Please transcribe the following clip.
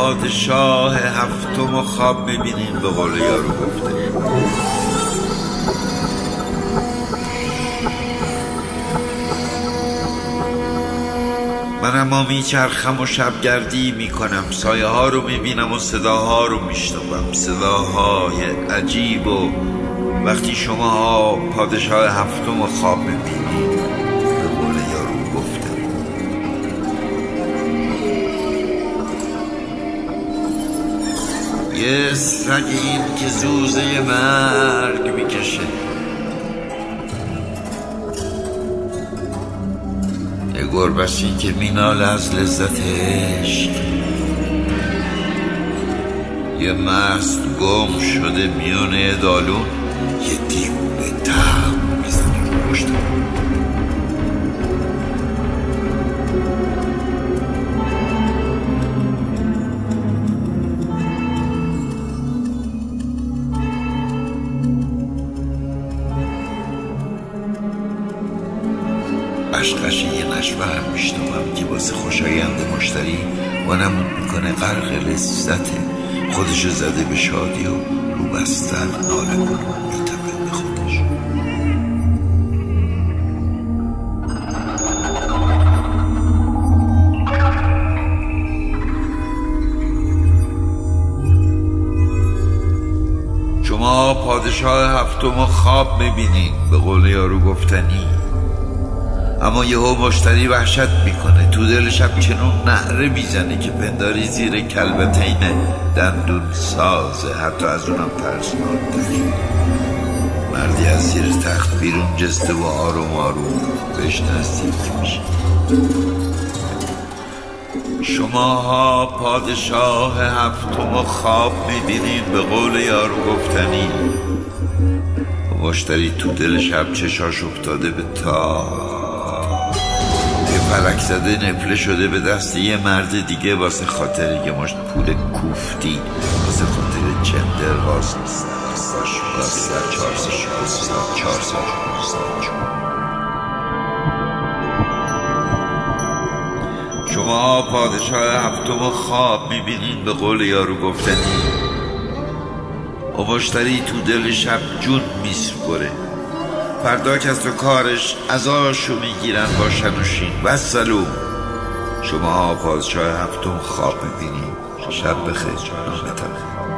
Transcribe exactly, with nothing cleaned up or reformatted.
پادشاه هفتم خواب میبینین به قول یارو گفته. من اما میچرخم و شبگردی میکنم، سایه ها رو میبینم و صداها رو میشنوم، صداهای عجیب. و وقتی شما ها پادشاه هفتم خواب میبینید به قول یارو گفته، یه سگ این که زوزه مرگ میکشه، یه گربسی که میناله از لذت عشق، یه مست گم شده میونه دالون، یه دیوونه تم میزنه رو پشتم. قشقش یه نشوه هم میشنوم که واسه خوشایند مشتری وانمون میکنه غرق لذته، خودشو زده به شادی و رو بستر ناله کن میتپه به خودش. شما پادشاه هفتم خواب میبینین به قول یارو گفتنی، اما یهو مشتری وحشت میکنه، تو دل شب چنون نعره میزنه که پنداری زیر کلبتین دندون سازه، حتی از اونم ترسناک‌تر. مردی از زیر تخت بیرون جسته و آروم آروم بهش نزدیک میشه. شماها پادشاه هفتم خواب میبینین به قول یارو گفتنی. مشتری تو دل شب چشاش افتاده به تا فلک زده نفله شده به دست یه مرد دیگه واسه خاطر یه مشت پول کوفتی، واسه خاطر چندر واسه شما پادشاه هفتم خواب میبینین به قول یارو گفتنی. و مشتری تو دل شب جون میسپره، فردا کس و کارش ازاشو میگیرن با شنوشین و سلوم. شما پادشاه هفتم خواب میبینید. شب بخیر نامتم.